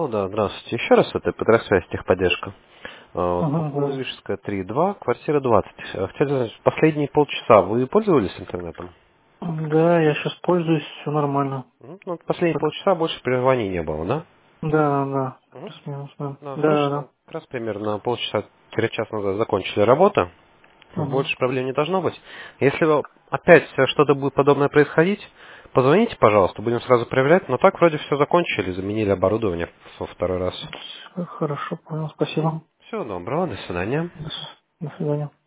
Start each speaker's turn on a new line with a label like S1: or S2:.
S1: Алло, да, здравствуйте. Еще раз, это Петросвязь, техподдержка.
S2: Ага,
S1: Лузишская, 3-2, квартира 20. Хотел знать, последние полчаса вы пользовались интернетом?
S2: да, я сейчас пользуюсь, все нормально.
S1: Ну, последние полчаса больше прерываний не было, да?
S2: Да, да,
S1: Мгм.
S2: плюс-минус, да.
S1: Да,
S2: Да,
S1: хорошо.
S2: да.
S1: Как раз примерно полчаса-час назад закончили работу.
S2: Угу.
S1: Больше проблем не должно быть. Если опять что-то будет подобное происходить, позвоните, пожалуйста, будем сразу проверять. Но так вроде все закончили, заменили оборудование во второй раз.
S2: Хорошо, понял, спасибо.
S1: Всего доброго, до свидания.
S2: До свидания.